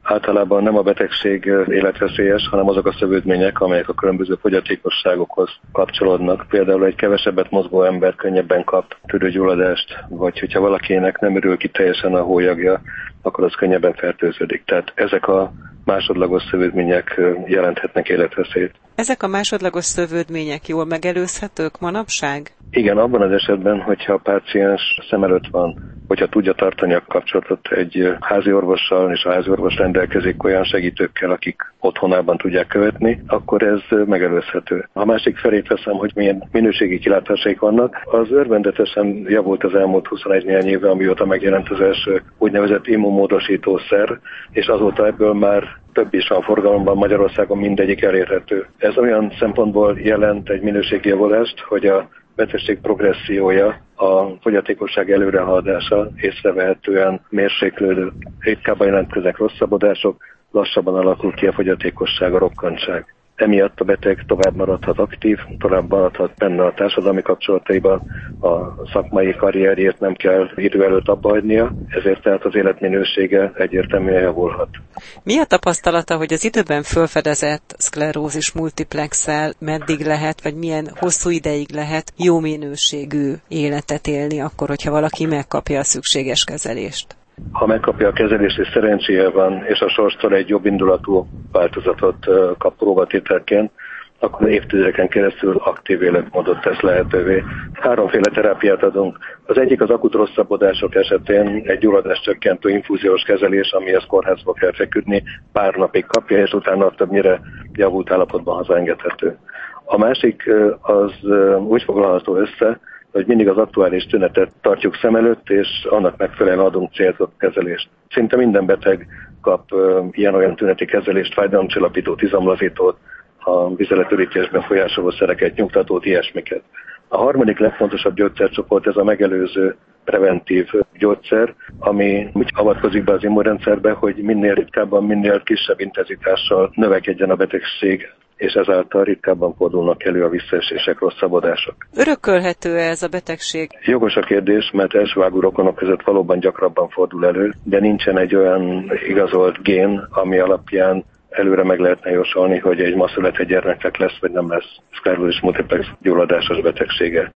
Általában nem a betegség életveszélyes, hanem azok a szövődmények, amelyek a különböző fogyatékosságokhoz kapcsolódnak. Például egy kevesebbet mozgó ember könnyebben kap tüdőgyulladást, vagy hogyha valakinek nem örül ki teljesen a hólyagja, akkor az könnyebben fertőződik. Tehát ezek a másodlagos szövődmények jelenthetnek életveszélyt. Ezek a másodlagos szövődmények jól megelőzhetők manapság? Igen, abban az esetben, hogyha a páciens szem előtt van, hogyha tudja tartani a kapcsolatot egy házi orvossal, és a házi orvos rendelkezik olyan segítőkkel, akik otthonában tudják követni, akkor ez megelőzhető. A másik felét veszem, hogy milyen minőségi kilátásaik vannak. Az örvendetesen javult az elmúlt 21 néhány éve, amióta megjelent az első úgynevezett immunmódosítószer, és azóta ebből már több is van forgalomban, Magyarországon mindegyik elérhető. Ez olyan szempontból jelent egy minőségi javulást, hogy a betegség progressziója, a fogyatékosság előrehaladása észrevehetően mérséklődő. Ritkábban jelentkeznek rosszabbodások, lassabban alakul ki a fogyatékosság, a rokkantság. Emiatt a beteg tovább maradhat aktív, tovább maradhat benne a társadalmi kapcsolataiban, a szakmai karrierjét nem kell idő előtt abbahagynia, ezért tehát az életminősége egyértelműen javulhat. Mi a tapasztalata, hogy az időben felfedezett szklerózis multiplexsel meddig lehet, vagy milyen hosszú ideig lehet jó minőségű életet élni, akkor, hogyha valaki megkapja a szükséges kezelést? Ha megkapja a kezelést és szerencséje van, és a sorstól egy jobb indulatú változatot kap próbatételként, akkor évtizedeken keresztül aktív életmódot tesz lehetővé. 3 terápiát adunk. Az egyik az akut rosszabbodások esetén egy gyulladáscsökkentő infúziós kezelés, amihez kórházba kell feküdni, pár napig kapja, és utána többnyire javult állapotban hazaengedhető. A másik az úgy foglalható össze, hogy mindig az aktuális tünetet tartjuk szem előtt, és annak megfelelően adunk célzott kezelést. Szinte minden beteg kap ilyen-olyan tüneti kezelést, fájdalomcsillapítót, izomlazítót, a vizeletürítésben folyásoló szereket, nyugtatót, ilyesmiket. A harmadik legfontosabb gyógyszercsoport ez a megelőző preventív gyógyszer, ami úgy avatkozik be az immunrendszerbe, hogy minél ritkábban, minél kisebb intenzitással növekedjen a betegség, és ezáltal ritkábban fordulnak elő a visszaesések, rosszabbodások. Örökölhető ez a betegség? Jogos a kérdés, mert elsőágú rokonok között valóban gyakrabban fordul elő, de nincsen egy olyan igazolt gén, ami alapján előre meg lehetne jósolni, hogy egy ma született gyermeknek lesz, vagy nem lesz szklerózis multiplex gyulladásos betegsége.